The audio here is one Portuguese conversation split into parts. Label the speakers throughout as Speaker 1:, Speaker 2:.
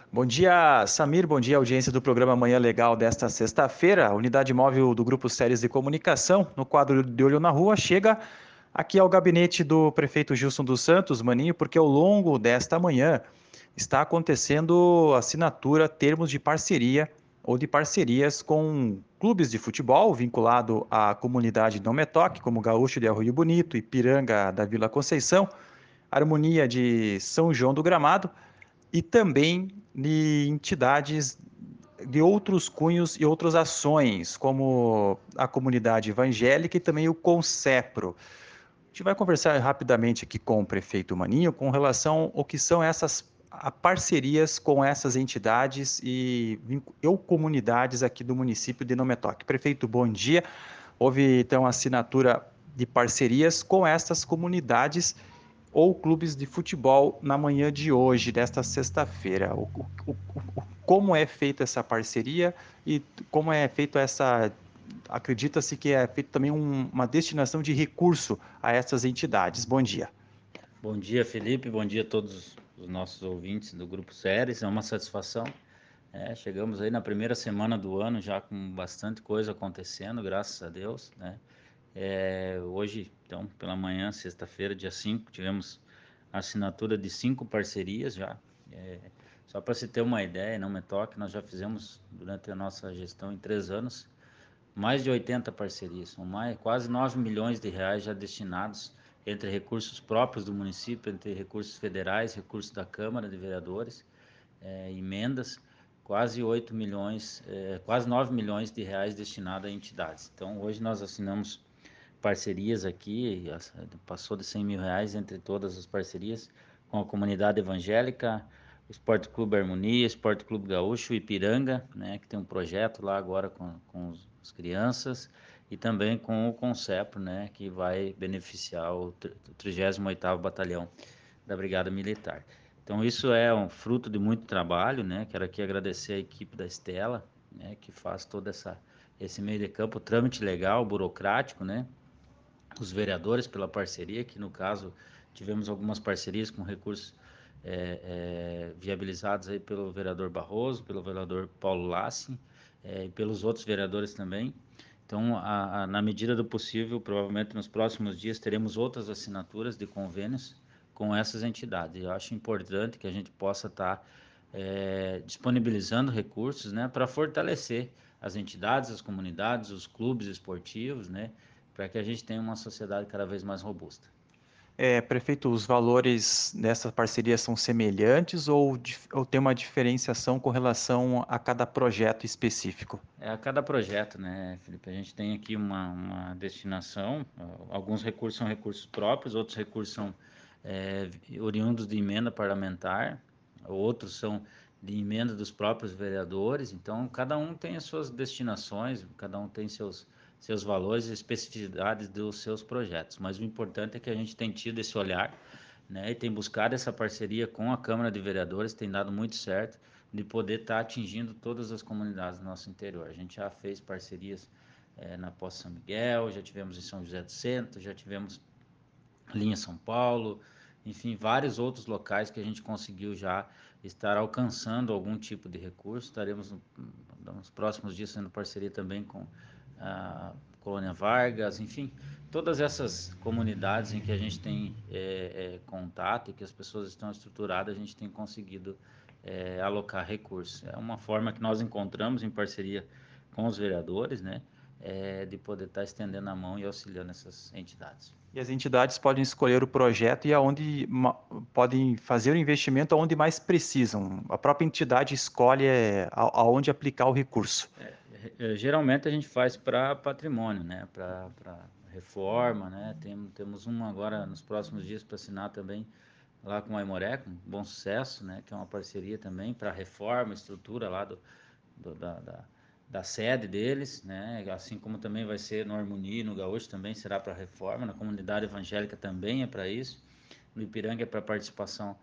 Speaker 1: Bom dia, Samir. Bom dia, audiência do programa Manhã Legal desta sexta-feira. A unidade móvel do Grupo Séries de Comunicação, no quadro de Olho na Rua, chega aqui ao gabinete do prefeito Gilson dos Santos, Maninho, porque ao longo desta manhã está acontecendo assinatura, termos de parceria ou de parcerias com clubes de futebol vinculado à comunidade Não Me Toque, como Gaúcho de Arroio Bonito, Ipiranga da Vila Conceição, Harmonia de São João do Gramado e também de entidades de outros cunhos e outras ações, como a comunidade evangélica e também o Concepro. A gente vai conversar rapidamente aqui com o prefeito Maninho com relação ao que são essas parcerias com essas entidades ou comunidades aqui do município de Nome Toque. Prefeito, bom dia. Houve então assinatura de parcerias com essas comunidades ou clubes de futebol na manhã de hoje, desta sexta-feira. Como é feita essa parceria e como é feito essa. Acredita-se que é feito também uma destinação de recurso a essas entidades. Bom dia.
Speaker 2: Bom dia, Felipe. Bom dia a todos os nossos ouvintes do Grupo Séries. É uma satisfação. Chegamos aí na primeira semana do ano já com bastante coisa acontecendo, graças a Deus, né? Hoje, então, pela manhã, sexta-feira, dia 5, tivemos a assinatura de 5 parcerias já. É, Só para se ter uma ideia, não me toque, nós já fizemos durante a nossa gestão em 3 anos mais de 80 parcerias, são quase 9 milhões de reais já destinados entre recursos próprios do município, entre recursos federais, recursos da Câmara de Vereadores, emendas, quase 8 milhões, quase 9 milhões de reais destinados a entidades. Então, hoje nós assinamos parcerias aqui, passou de 100 mil reais entre todas as parcerias, com a comunidade evangélica, o Esporte Clube Harmonia, Esporte Clube Gaúcho, Ipiranga, né, que tem um projeto lá agora com as crianças, e também com o Concepro, né, que vai beneficiar o 38º Batalhão da Brigada Militar. Então isso é um fruto de muito trabalho, né? Quero aqui agradecer a equipe da Estela, né, que faz todo esse meio de campo, trâmite legal, burocrático, né? Os vereadores pela parceria, que no caso tivemos algumas parcerias com recursos viabilizados aí pelo vereador Barroso, pelo vereador Paulo Lassi, e pelos outros vereadores também. Então, na medida do possível, provavelmente nos próximos dias teremos outras assinaturas de convênios com essas entidades. Eu acho importante que a gente possa estar disponibilizando recursos, né, para fortalecer as entidades, as comunidades, os clubes esportivos, né, para que a gente tenha uma sociedade cada vez mais robusta.
Speaker 1: Prefeito, os valores dessa parceria são semelhantes ou tem uma diferenciação com relação a cada projeto específico?
Speaker 2: A cada projeto, né, Felipe? A gente tem aqui uma destinação, alguns recursos são recursos próprios, outros recursos são oriundos de emenda parlamentar, outros são de emenda dos próprios vereadores, então cada um tem as suas destinações, cada um tem seus valores e especificidades dos seus projetos, mas o importante é que a gente tem tido esse olhar, né, e tem buscado essa parceria com a Câmara de Vereadores, tem dado muito certo, de poder estar atingindo todas as comunidades do nosso interior. A gente já fez parcerias na Poça São Miguel, já tivemos em São José do Centro, já tivemos linha São Paulo, enfim, vários outros locais que a gente conseguiu já estar alcançando algum tipo de recurso. Estaremos nos próximos dias fazendo parceria também com a Colônia Vargas, enfim, todas essas comunidades em que a gente tem contato e que as pessoas estão estruturadas, a gente tem conseguido alocar recursos. É uma forma que nós encontramos em parceria com os vereadores, né, de poder estar estendendo a mão e auxiliando essas entidades.
Speaker 1: E as entidades podem escolher o projeto e podem fazer o investimento aonde mais precisam. A própria entidade escolhe aonde aplicar o recurso.
Speaker 2: Geralmente a gente faz para patrimônio, né? Para reforma, né? Temos uma agora nos próximos dias para assinar também lá com a Aimoré, com Bom Sucesso, né? Que é uma parceria também para reforma, estrutura lá do- da, da, da sede deles, né? Assim como também vai ser no Harmonia, no Gaúcho também será para reforma, na comunidade evangélica também é para isso, no Ipiranga é para participação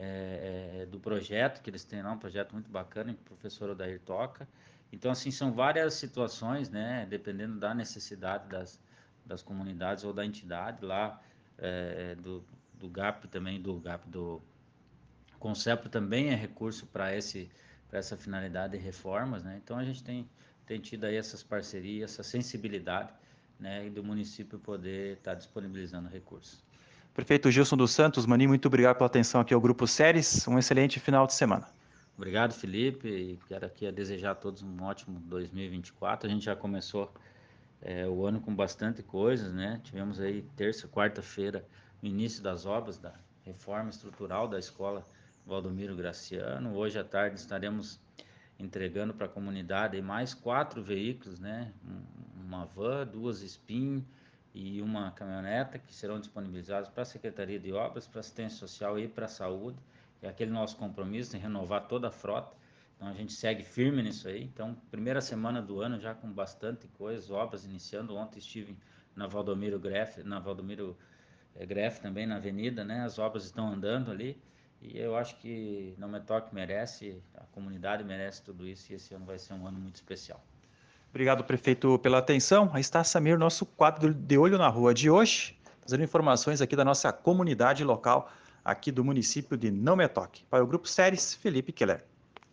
Speaker 2: do projeto que eles têm lá, um projeto muito bacana, que o professor Odair toca. Então, assim, são várias situações, né? Dependendo da necessidade das comunidades ou da entidade lá do GAP também, do GAP Concepro também é recurso para essa finalidade de reformas, né? Então a gente tem tido aí essas parcerias, essa sensibilidade, né, e do município poder estar disponibilizando recursos.
Speaker 1: Prefeito Gilson dos Santos, Mani, muito obrigado pela atenção aqui ao Grupo Séries. Um excelente final de semana.
Speaker 2: Obrigado, Felipe, e quero aqui desejar a todos um ótimo 2024. A gente já começou o ano com bastante coisas, né? Tivemos aí terça, quarta-feira, o início das obras da reforma estrutural da escola Valdomiro Graciano. Hoje à tarde estaremos entregando para a comunidade aí mais 4 veículos, né? Uma van, 2 Spin e uma caminhoneta que serão disponibilizados para a Secretaria de Obras, para Assistência Social e para a Saúde. É aquele nosso compromisso em renovar toda a frota. Então a gente segue firme nisso aí. Então, primeira semana do ano já com bastante coisa, obras iniciando. Ontem estive na Valdomiro Greff, Greff também na avenida, né? As obras estão andando ali. E eu acho que Não Me Toque merece, a comunidade merece tudo isso, e esse ano vai ser um ano muito especial.
Speaker 1: Obrigado, prefeito, pela atenção. Aí está, Samir, nosso quadro de Olho na Rua de hoje, trazendo informações aqui da nossa comunidade local, aqui do município de Não Me Toque. Para o Grupo Séries, Felipe Keller.